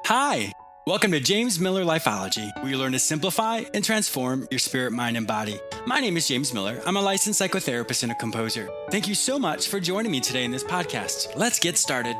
Hi! Welcome to James Miller Lifeology, where you learn to simplify and transform your spirit, mind, and body. My name is James Miller. I'm a licensed psychotherapist and a composer. Thank you so much for joining me today in this podcast. Let's get started.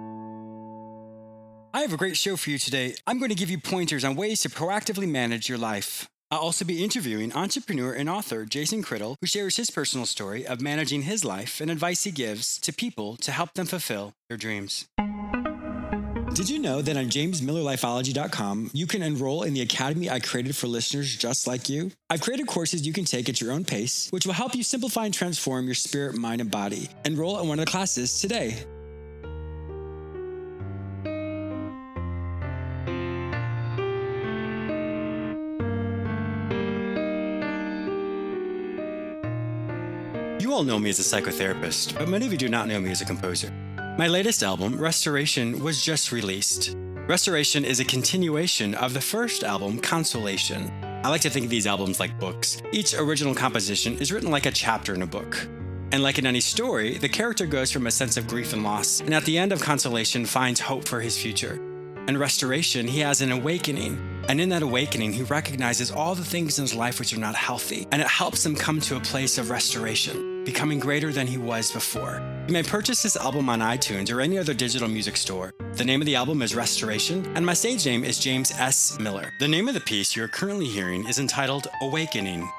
I have a great show for you today. I'm going to give you pointers on ways to proactively manage your life. I'll also be interviewing entrepreneur and author Jason Criddle, who shares his personal story of managing his life and advice he gives to people to help them fulfill their dreams. Did you know that on jamesmillerlifeology.com, you can enroll in the academy I created for listeners just like you? I've created courses you can take at your own pace, which will help you simplify and transform your spirit, mind, and body. Enroll in one of the classes today. You all know me as a psychotherapist, but many of you do not know me as a composer. My latest album, Restoration, was just released. Restoration is a continuation of the first album, Consolation. I like to think of these albums like books. Each original composition is written like a chapter in a book. And like in any story, the character goes from a sense of grief and loss, and at the end of Consolation finds hope for his future. In Restoration, he has an awakening. And in that awakening, he recognizes all the things in his life which are not healthy, and it helps him come to a place of restoration, becoming greater than he was before. You may purchase this album on iTunes or any other digital music store. The name of the album is Restoration, and my stage name is James S. Miller. The name of the piece you are currently hearing is entitled Awakening.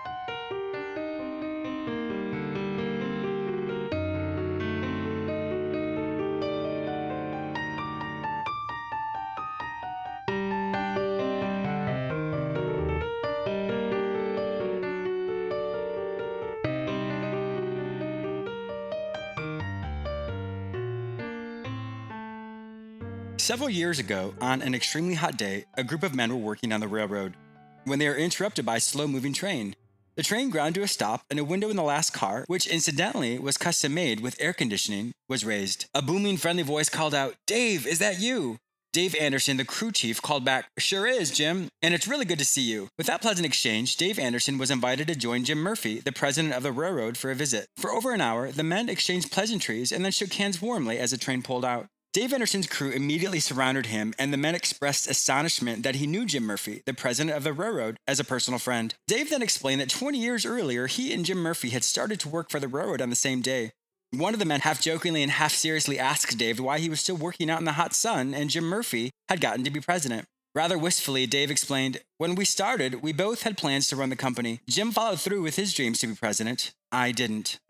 Several years ago, on an extremely hot day, a group of men were working on the railroad when they were interrupted by a slow-moving train. The train ground to a stop, and a window in the last car, which incidentally was custom-made with air conditioning, was raised. A booming, friendly voice called out, "Dave, is that you?" Dave Anderson, the crew chief, called back, "Sure is, Jim, and it's really good to see you." With that pleasant exchange, Dave Anderson was invited to join Jim Murphy, the president of the railroad, for a visit. For over an hour, the men exchanged pleasantries and then shook hands warmly as the train pulled out. Dave Anderson's crew immediately surrounded him, and the men expressed astonishment that he knew Jim Murphy, the president of the railroad, as a personal friend. Dave then explained that 20 years earlier, he and Jim Murphy had started to work for the railroad on the same day. One of the men half jokingly and half seriously asked Dave why he was still working out in the hot sun and Jim Murphy had gotten to be president. Rather wistfully, Dave explained, "When we started, we both had plans to run the company. Jim followed through with his dreams to be president. I didn't."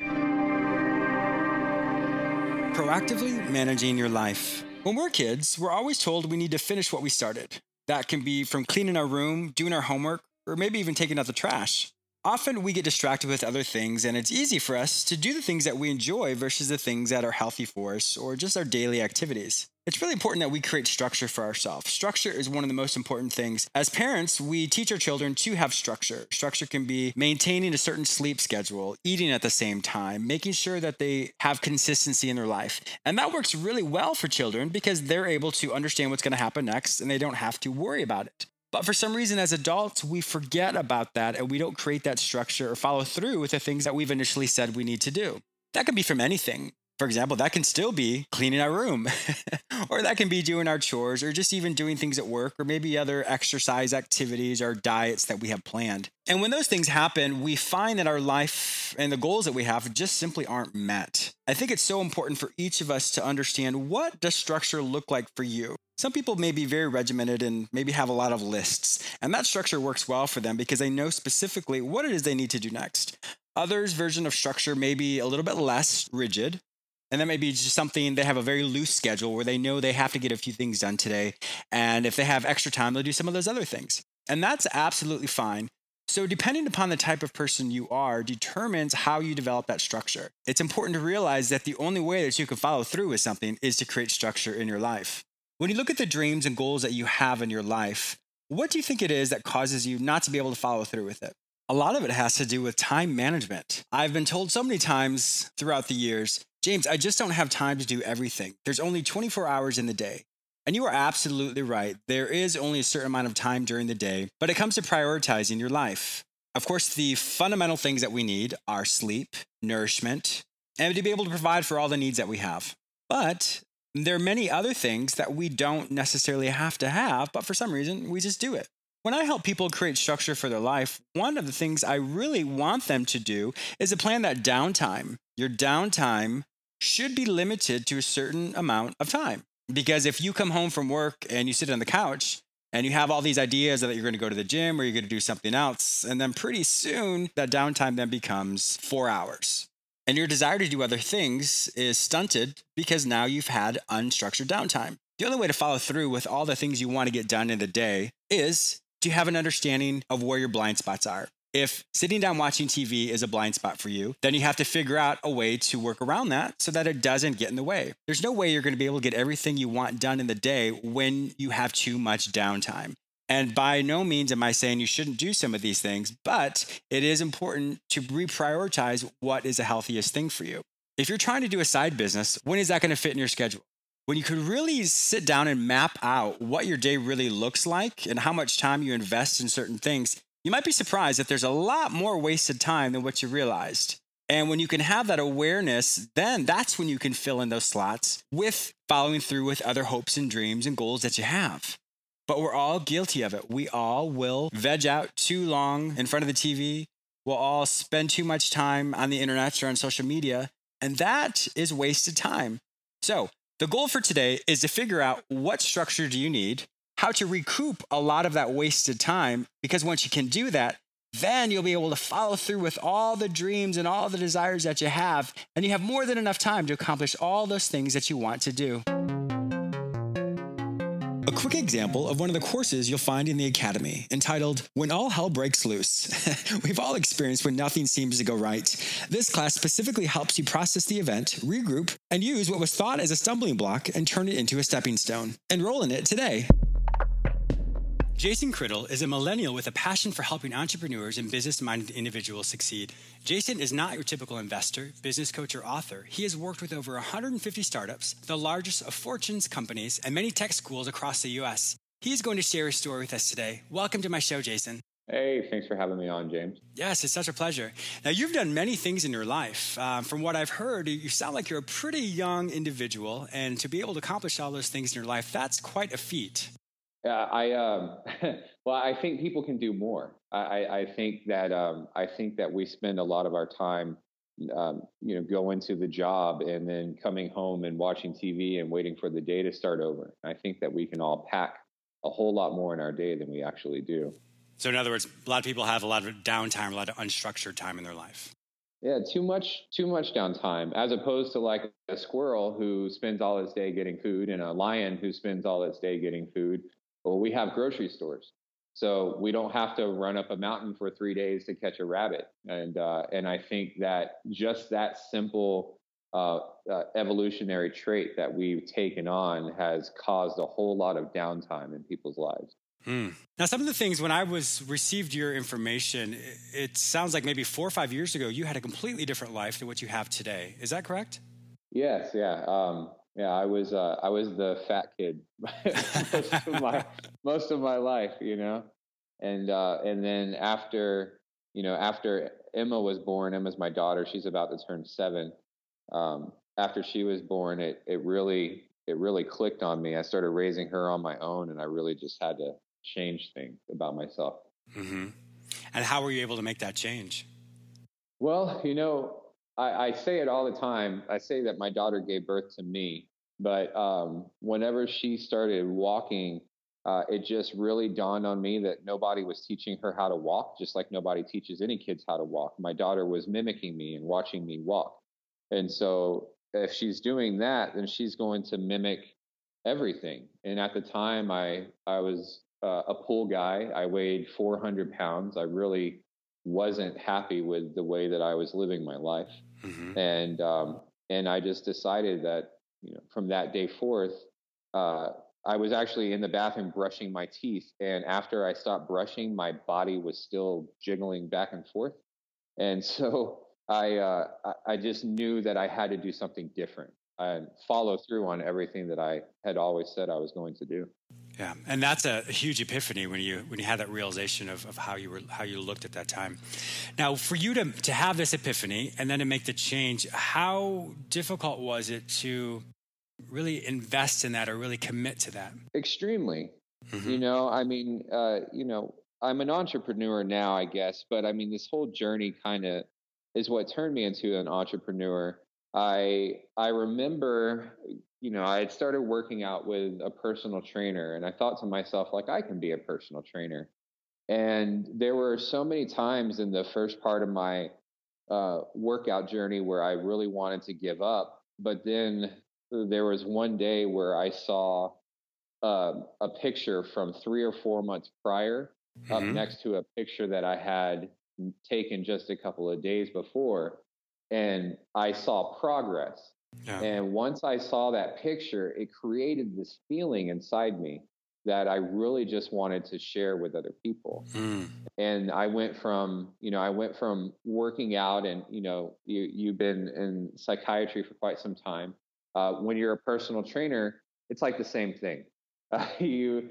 Proactively managing your life. When we're kids, we're always told we need to finish what we started. That can be from cleaning our room, doing our homework, or maybe even taking out the trash. Often we get distracted with other things, and it's easy for us to do the things that we enjoy versus the things that are healthy for us or just our daily activities. It's really important that we create structure for ourselves. Structure is one of the most important things. As parents, we teach our children to have structure. Structure can be maintaining a certain sleep schedule, eating at the same time, making sure that they have consistency in their life. And that works really well for children because they're able to understand what's going to happen next and they don't have to worry about it. But for some reason, as adults, we forget about that and we don't create that structure or follow through with the things that we've initially said we need to do. That could be from anything. For example, that can still be cleaning our room, or that can be doing our chores, or just even doing things at work, or maybe other exercise activities or diets that we have planned. And when those things happen, we find that our life and the goals that we have just simply aren't met. I think it's so important for each of us to understand, what does structure look like for you? Some people may be very regimented and maybe have a lot of lists, and that structure works well for them because they know specifically what it is they need to do next. Others' version of structure may be a little bit less rigid. And that may be just something, they have a very loose schedule where they know they have to get a few things done today. And if they have extra time, they'll do some of those other things. And that's absolutely fine. So depending upon the type of person you are determines how you develop that structure. It's important to realize that the only way that you can follow through with something is to create structure in your life. When you look at the dreams and goals that you have in your life, what do you think it is that causes you not to be able to follow through with it? A lot of it has to do with time management. I've been told so many times throughout the years, "James, I just don't have time to do everything. There's only 24 hours in the day." And you are absolutely right. There is only a certain amount of time during the day, but it comes to prioritizing your life. Of course, the fundamental things that we need are sleep, nourishment, and to be able to provide for all the needs that we have. But There are many other things that we don't necessarily have to have, but for some reason, we just do it. When I help people create structure for their life, one of the things I really want them to do is to plan that downtime. Your downtime should be limited to a certain amount of time. Because if you come home from work and you sit on the couch and you have all these ideas that you're going to go to the gym or you're going to do something else, and then pretty soon that downtime then becomes 4 hours. And your desire to do other things is stunted because now you've had unstructured downtime. The only way to follow through with all the things you want to get done in the day is to have an understanding of where your blind spots are. If sitting down watching TV is a blind spot for you, then you have to figure out a way to work around that so that it doesn't get in the way. There's no way you're going to be able to get everything you want done in the day when you have too much downtime. And by no means am I saying you shouldn't do some of these things, but it is important to reprioritize what is the healthiest thing for you. If you're trying to do a side business, when is that going to fit in your schedule? When you could really sit down and map out what your day really looks like and how much time you invest in certain things, you might be surprised that there's a lot more wasted time than what you realized. And when you can have that awareness, then that's when you can fill in those slots with following through with other hopes and dreams and goals that you have. But we're all guilty of it. We all will veg out too long in front of the TV. We'll all spend too much time on the internet or on social media, and that is wasted time. So the goal for today is to figure out what structure do you need, how to recoup a lot of that wasted time, because once you can do that, then you'll be able to follow through with all the dreams and all the desires that you have, and you have more than enough time to accomplish all those things that you want to do. A quick example of one of the courses you'll find in the Academy, entitled When All Hell Breaks Loose. We've all experienced when nothing seems to go right. This class specifically helps you process the event, regroup, and use what was thought as a stumbling block and turn it into a stepping stone. Enroll in it today. Jason Criddle is a millennial with a passion for helping entrepreneurs and business-minded individuals succeed. Jason is not your typical investor, business coach, or author. He has worked with over 150 startups, the largest of Fortune's companies, and many tech schools across the U.S. He is going to share his story with us today. Welcome to my show, Jason. Hey, thanks for having me on, James. Yes, it's such a pleasure. Now, you've done many things in your life. From what I've heard, you sound like you're a pretty young individual, and to be able to accomplish all those things in your life, that's quite a feat. Well, I think people can do more. I think that we spend a lot of our time, going to the job and then coming home and watching TV and waiting for the day to start over. I think that we can all pack a whole lot more in our day than we actually do. So in other words, a lot of people have a lot of downtime, a lot of unstructured time in their life. Yeah, too much downtime, as opposed to like a squirrel who spends all its day getting food and a lion who spends all its day getting food. Well, we have grocery stores, so we don't have to run up a mountain for 3 days to catch a rabbit. And I think that just that simple evolutionary trait that we've taken on has caused a whole lot of downtime in people's lives. Now, some of the things when I received your information, it sounds like maybe 4 or 5 years ago, you had a completely different life than what you have today. Is that correct? Yes. Yeah. I was the fat kid most of my life, and then after Emma was born, Emma's my daughter. She's about to turn 7. After she was born, it really clicked on me. I started raising her on my own, and I really just had to change things about myself. Mm-hmm. And how were you able to make that change? Well, I say it all the time. I say that my daughter gave birth to me, but whenever she started walking, it just really dawned on me that nobody was teaching her how to walk, just like nobody teaches any kids how to walk. My daughter was mimicking me and watching me walk. And so if she's doing that, then she's going to mimic everything. And at the time, I was a pool guy. I weighed 400 pounds. I really wasn't happy with the way that I was living my life. Mm-hmm. And I just decided that, from that day forth, I was actually in the bathroom brushing my teeth. And after I stopped brushing, my body was still jiggling back and forth. And so I just knew that I had to do something different and follow through on everything that I had always said I was going to do. Yeah, and that's a huge epiphany when you had that realization of how you looked at that time. Now, for you to have this epiphany and then to make the change, how difficult was it to really invest in that or really commit to that? Extremely. Hmm. I mean, I'm an entrepreneur now, I guess, but I mean, this whole journey kind of is what turned me into an entrepreneur. I remember, I had started working out with a personal trainer, and I thought to myself, like, I can be a personal trainer. And there were so many times in the first part of my workout journey where I really wanted to give up, but then there was one day where I saw a picture from 3 or 4 months prior up Hmm. next to a picture that I had taken just a couple of days before. And I saw progress. Yeah. And once I saw that picture, it created this feeling inside me that I really just wanted to share with other people. Mm. And I went from working out, and you've been in psychiatry for quite some time. When you're a personal trainer, it's like the same thing. You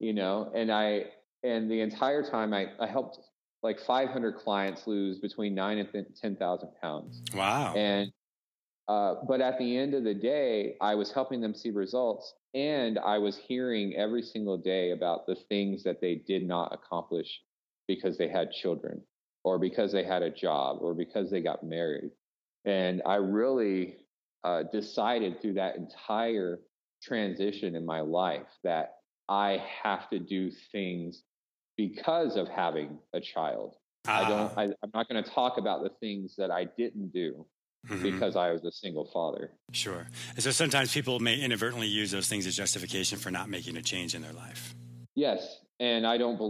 and the entire time I helped like 500 clients lose between 9 and 10,000 pounds. Wow. And but at the end of the day, I was helping them see results, and I was hearing every single day about the things that they did not accomplish because they had children, or because they had a job, or because they got married. And I really decided through that entire transition in my life that I have to do things because of having a child. Ah. I'm not going to talk about the things that I didn't do Hmm. because I was a single father. Sure. And so sometimes people may inadvertently use those things as justification for not making a change in their life. Yes, and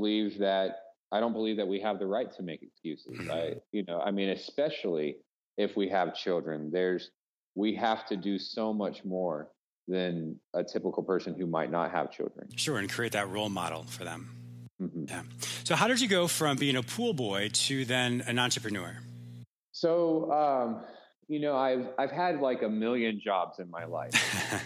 I don't believe that we have the right to make excuses. Hmm. I mean, especially if we have children, we have to do so much more than a typical person who might not have children. Sure. And create that role model for them. Hmm. Yeah. So how did you go from being a pool boy to then an entrepreneur? So, I've had like a million jobs in my life.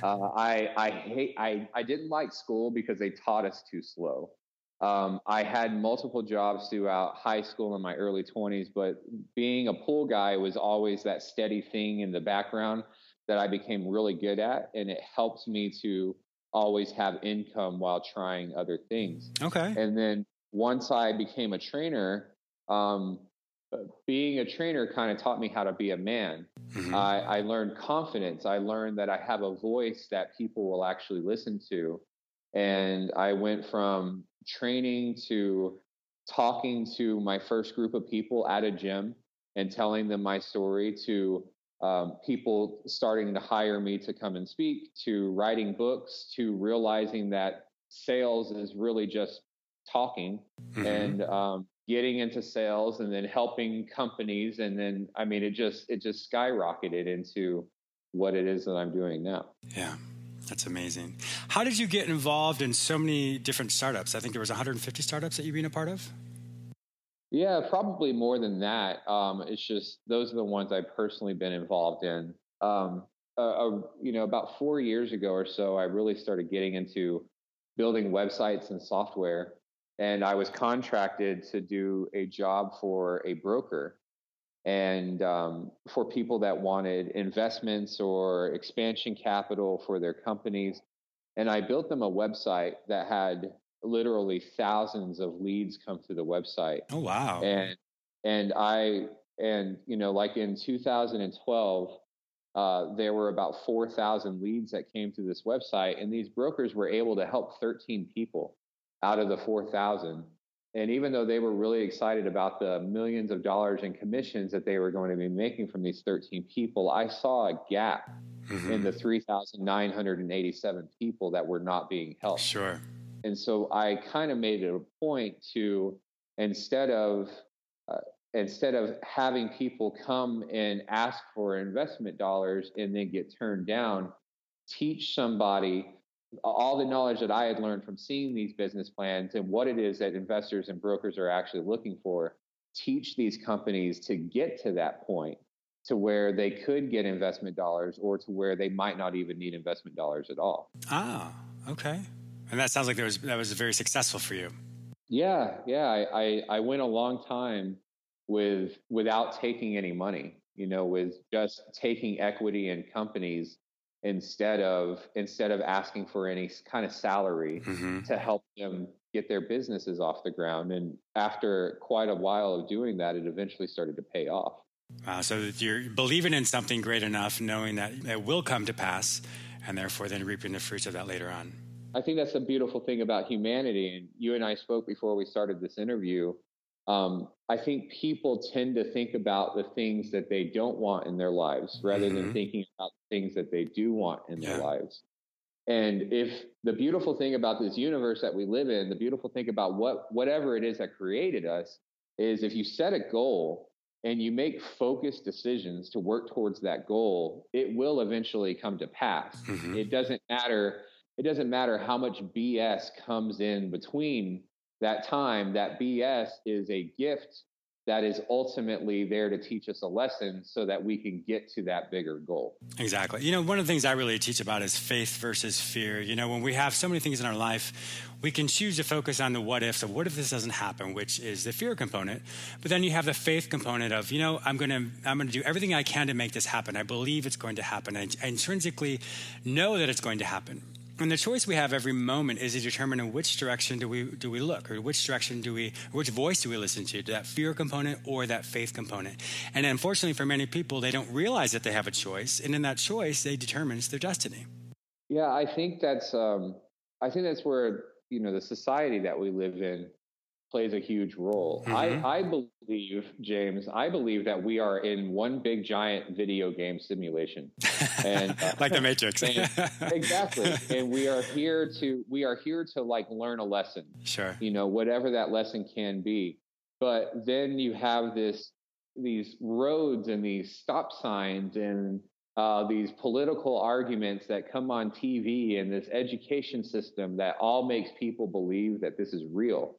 I didn't like school because they taught us too slow. I had multiple jobs throughout high school and my early 20s, but being a pool guy was always that steady thing in the background that I became really good at, and it helped me to always have income while trying other things. Okay. And then once I became a trainer, um, being a trainer kind of taught me how to be a man. Hmm. I learned confidence. I learned that I have a voice that people will actually listen to. And I went from training to talking to my first group of people at a gym and telling them my story, to people starting to hire me to come and speak, to writing books, to realizing that sales is really just talking, Hmm. and getting into sales, and then helping companies. And then, I mean, it just skyrocketed into what it is that I'm doing now. Yeah. That's amazing. How did you get involved in so many different startups? I think there was 150 startups that you've been a part of. Yeah, probably more than that. It's just those are the ones I've personally been involved in. About 4 years ago or so, I really started getting into building websites and software, and I was contracted to do a job for a broker, and for people that wanted investments or expansion capital for their companies. And I built them a website that had literally thousands of leads come to the website. Oh, wow. And and I like in 2012, there were about 4,000 leads that came to this website, and these brokers were able to help 13 people out of the 4,000. And even though they were really excited about the millions of dollars in commissions that they were going to be making from these 13 people, I saw a gap in Hmm. the 3,987 people that were not being helped. Sure. And so I kind of made it a point to, instead of uh, instead of having people come and ask for investment dollars and then get turned down, teach somebody all the knowledge that I had learned from seeing these business plans and what it is that investors and brokers are actually looking for. Teach these companies to get to that point, to where they could get investment dollars, or to where they might not even need investment dollars at all. Ah, okay. And that sounds like that was very successful for you. Yeah. I went a long time without taking any money, with just taking equity in companies instead of asking for any kind of salary Hmm. to help them get their businesses off the ground. And after quite a while of doing that, it eventually started to pay off. So that you're believing in something great enough, knowing that it will come to pass, and therefore then reaping the fruits of that later on. I think that's the beautiful thing about humanity. And you and I spoke before we started this interview. I think people tend to think about the things that they don't want in their lives rather than Hmm. thinking about the things that they do want in their Yeah. lives. And if the beautiful thing about this universe that we live in, the beautiful thing about whatever it is that created us, is if you set a goal and you make focused decisions to work towards that goal, it will eventually come to pass. Hmm. It doesn't matter how much BS comes in between that time. That BS is a gift that is ultimately there to teach us a lesson so that we can get to that bigger goal. Exactly. One of the things I really teach about is faith versus fear. When we have so many things in our life, we can choose to focus on the what ifs of what if this doesn't happen, which is the fear component. But then you have the faith component of, I'm going to do everything I can to make this happen. I believe it's going to happen. I intrinsically know that it's going to happen. And the choice we have every moment is to determine in which direction do we look, or which voice do we listen to that fear component or that faith component. And unfortunately for many people, they don't realize that they have a choice. And in that choice, they determines their destiny. Yeah, I think that's where the society that we live in plays a huge role. Hmm. I believe, James, I believe that we are in one big giant video game simulation, and Like the Matrix. and exactly, and we are here to like learn a lesson, Sure. whatever that lesson can be. But then you have these roads and these stop signs and these political arguments that come on TV and this education system that all makes people believe that this is real,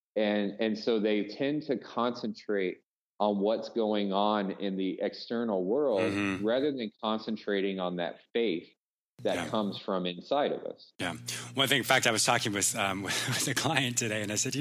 and so they tend to concentrate on what's going on in the external world Hmm. rather than concentrating on that faith that Yeah. comes from inside of us. Yeah. One thing, in fact, I was talking with with a client today, and I said,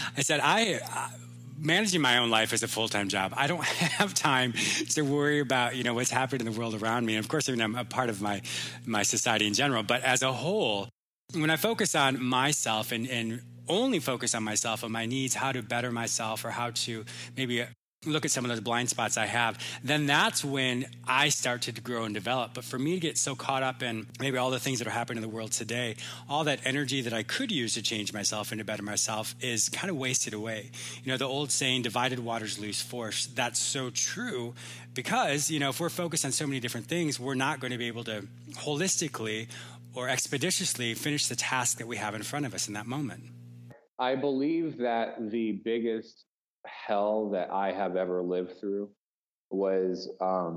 I managing my own life is a full-time job. I don't have time to worry about what's happening in the world around me. And of course, I'm a part of my society in general. But as a whole, when I focus on myself and only focus on myself and my needs, how to better myself, or how to maybe look at some of those blind spots I have, then that's when I start to grow and develop. But for me to get so caught up in maybe all the things that are happening in the world today, all that energy that I could use to change myself and to better myself is kind of wasted away. The old saying, divided waters lose force, that's so true, because, if we're focused on so many different things, we're not going to be able to holistically or expeditiously finish the task that we have in front of us in that moment. I believe that the biggest hell that I have ever lived through was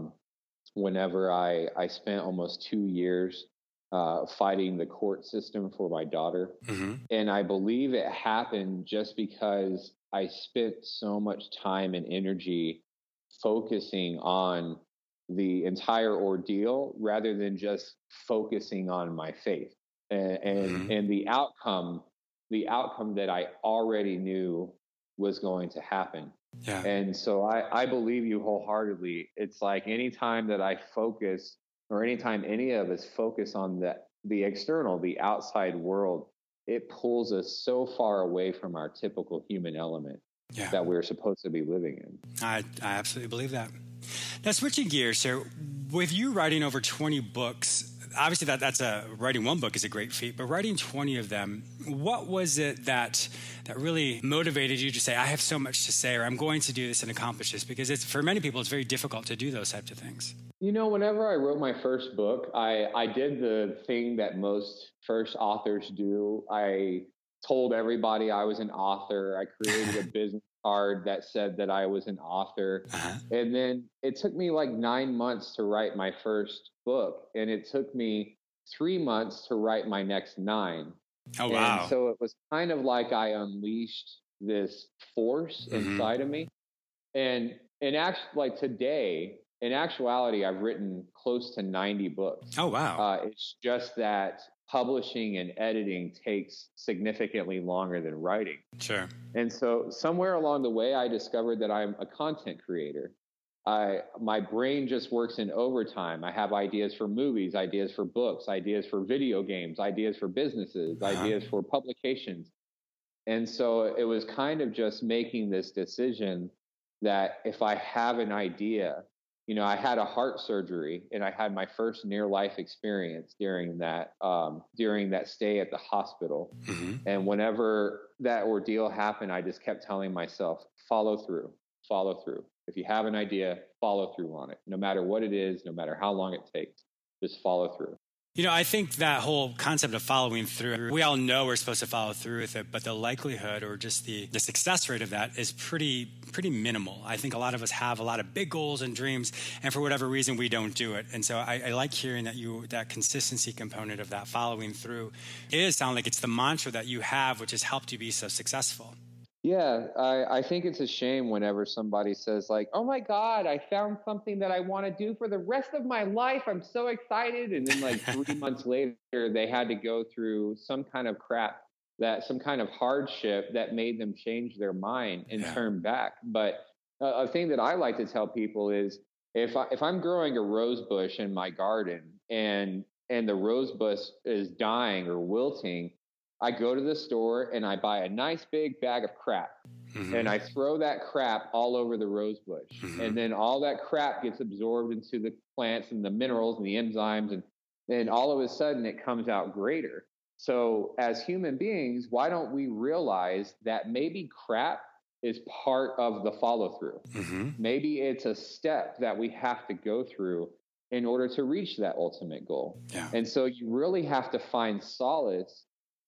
whenever I spent almost 2 years fighting the court system for my daughter. Hmm. And I believe it happened just because I spent so much time and energy focusing on the entire ordeal rather than just focusing on my faith and and, Hmm. and the outcome that I already knew was going to happen. Yeah. And so I believe you wholeheartedly. It's like anytime that I focus, or anytime any of us focus on the external, the outside world, it pulls us so far away from our typical human element Yeah. that we're supposed to be living in. I absolutely believe that. Now, switching gears, so with you writing over 20 books, obviously writing one book is a great feat, but writing 20 of them, what was it that really motivated you to say, I have so much to say, or I'm going to do this and accomplish this? Because for many people, it's very difficult to do those types of things. Whenever I wrote my first book, I did the thing that most first authors do. I told everybody I was an author. I created a business card that said that I was an author. Uh-huh. And then it took me like 9 months to write my first book. And it took me 3 months to write my next 9. Oh, And wow. so it was kind of like I unleashed this force Mm-hmm. inside of me. And like today, in actuality, I've written close to 90 books. Oh, wow. It's just that publishing and editing takes significantly longer than writing. Sure. And so somewhere along the way, I discovered that I'm a content creator. My brain just works in overtime. I have ideas for movies, ideas for books, ideas for video games, ideas for businesses, Uh-huh. ideas for publications. And so it was kind of just making this decision that if I have an idea, I had a heart surgery and I had my first near life experience during that stay at the hospital. Hmm. And whenever that ordeal happened, I just kept telling myself, follow through, follow through. If you have an idea, follow through on it. No matter what it is, no matter how long it takes, just follow through. I think that whole concept of following through, we all know we're supposed to follow through with it, but the likelihood or just the success rate of that is pretty minimal. I think a lot of us have a lot of big goals and dreams, and for whatever reason, we don't do it. And so I like hearing that consistency component of that following through sound like it's the mantra that you have, which has helped you be so successful. Yeah, I think it's a shame whenever somebody says like, "Oh my God, I found something that I want to do for the rest of my life. I'm so excited!" And then like 3 months later, they had to go through some kind of some kind of hardship that made them change their mind and Yeah. turn back. But a thing that I like to tell people is if I'm growing a rose bush in my garden and the rose bush is dying or wilting, I go to the store and I buy a nice big bag of crap and Hmm. I throw that crap all over the rose bush. Hmm. And then all that crap gets absorbed into the plants and the minerals and the enzymes. And then all of a sudden it comes out greater. So, as human beings, why don't we realize that maybe crap is part of the follow through? Hmm. Maybe it's a step that we have to go through in order to reach that ultimate goal. Yeah. And so you really have to find solace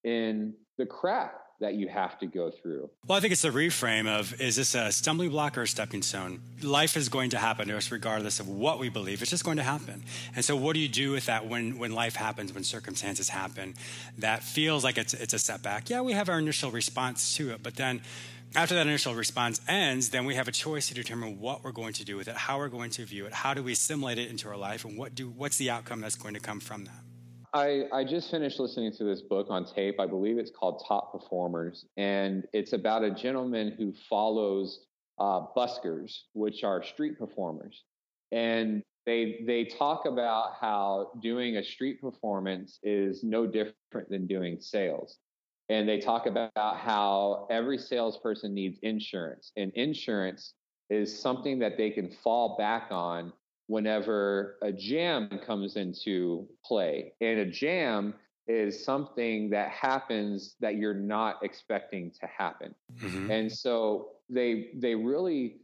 in the crap that you have to go through. Well, I think it's the reframe of, is this a stumbling block or a stepping stone? Life is going to happen to us regardless of what we believe. It's just going to happen. And so what do you do with that when life happens, when circumstances happen that feels like it's a setback? Yeah, we have our initial response to it, but then after that initial response ends, then we have a choice to determine what we're going to do with it, how we're going to view it, how do we assimilate it into our life, and what's the outcome that's going to come from that? I just finished listening to this book on tape. I believe it's called Top Performers, and it's about a gentleman who follows buskers, which are street performers, and they talk about how doing a street performance is no different than doing sales. And they talk about how every salesperson needs insurance, and insurance is something that they can fall back on whenever a jam comes into play. And a jam is something that happens that you're not expecting to happen. Hmm. And so they really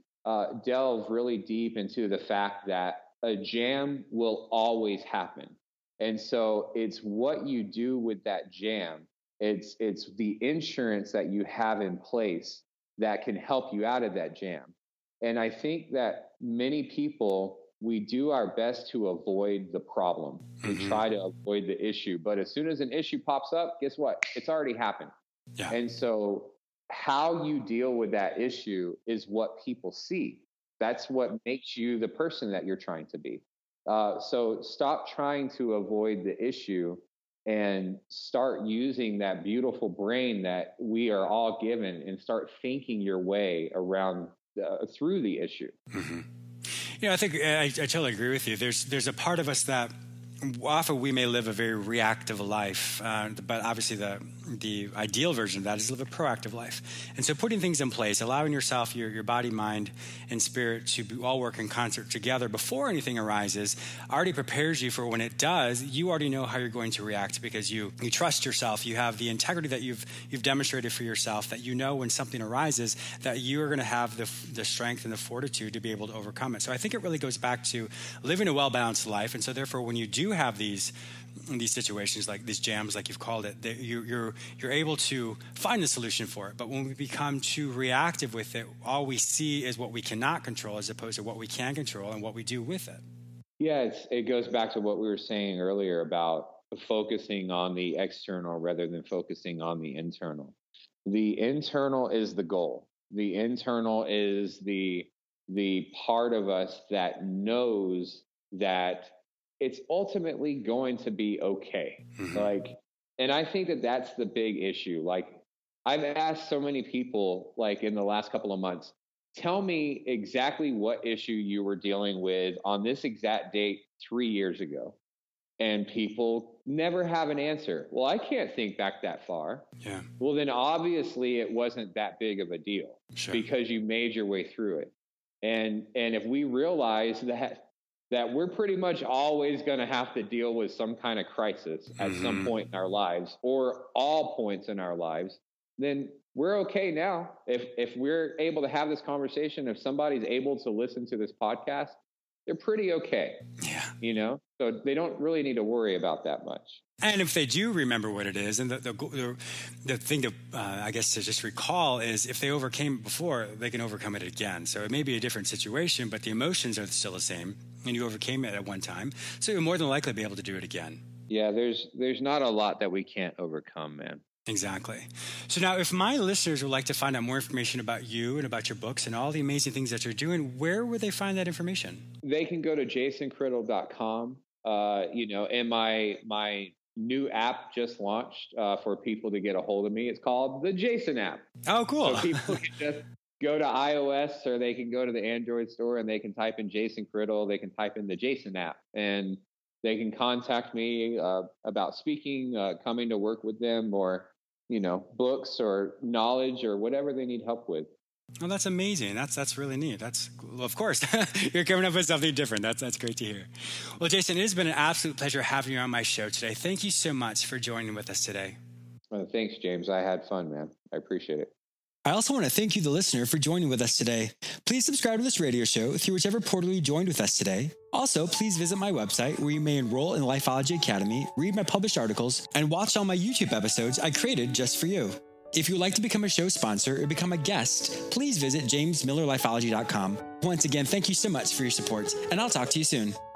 delve really deep into the fact that a jam will always happen. And so it's what you do with that jam. It's the insurance that you have in place that can help you out of that jam. And I think that many people, we do our best to avoid the problem. We Hmm. try to avoid the issue. But as soon as an issue pops up, guess what? It's already happened. Yeah. And so, how you deal with that issue is what people see. That's what makes you the person that you're trying to be. So, stop trying to avoid the issue and start using that beautiful brain that we are all given and start thinking your way around through the issue. Hmm. I think I totally agree with you. There's a part of us that often we may live a very reactive life, but obviously the ideal version of that is live a proactive life. And so putting things in place, allowing yourself, your body, mind, and spirit to all work in concert together before anything arises already prepares you for when it does. You already know how you're going to react because you trust yourself. You have the integrity that you've demonstrated for yourself, that you know when something arises that you are going to have the strength and the fortitude to be able to overcome it. So I think it really goes back to living a well-balanced life. And so therefore, when you do have these situations, like these jams, like you've called it, you're able to find the solution for it. But when we become too reactive with it, all we see is what we cannot control as opposed to what we can control and what we do with it. Yeah, it goes back to what we were saying earlier about focusing on the external rather than focusing on the internal. The internal is the goal. The internal is the part of us that knows that it's ultimately going to be okay. Mm-hmm. Like, and I think that that's the big issue. Like, I've asked so many people, like in the last couple of months, tell me exactly what issue you were dealing with on this exact date 3 years ago. And people never have an answer. Well, I can't think back that far. Yeah. Well, then obviously it wasn't that big of a deal because you made your way through it. And if we realize that we're pretty much always going to have to deal with some kind of crisis at some point in our lives, or all points in our lives, then we're okay now. If we're able to have this conversation, if somebody's able to listen to this podcast, they're pretty okay. Yeah. So they don't really need to worry about that much. And if they do remember what it is, and the thing to, I guess, to just recall is if they overcame it before, they can overcome it again. So it may be a different situation, but the emotions are still the same, and you overcame it at one time. So you'll more than likely be able to do it again. Yeah, there's not a lot that we can't overcome, man. Exactly. So now, if my listeners would like to find out more information about you and about your books and all the amazing things that you're doing, where would they find that information? They can go to jasoncrittle.com. And my new app just launched for people to get a hold of me. It's called the Jason app. Oh, cool. So people can just go to iOS, or they can go to the Android store and they can type in Jason Crittle. They can type in the Jason app, and they can contact me about speaking, coming to work with them, or books or knowledge or whatever they need help with. Well, that's amazing. That's really neat. Of course, you're coming up with something different. That's great to hear. Well, Jason, it has been an absolute pleasure having you on my show today. Thank you so much for joining with us today. Thanks, James. I had fun, man. I appreciate it. I also want to thank you, the listener, for joining with us today. Please subscribe to this radio show through whichever portal you joined with us today. Also, please visit my website where you may enroll in Lifeology Academy, read my published articles, and watch all my YouTube episodes I created just for you. If you would like to become a show sponsor or become a guest, please visit jamesmillerlifeology.com. Once again, thank you so much for your support, and I'll talk to you soon.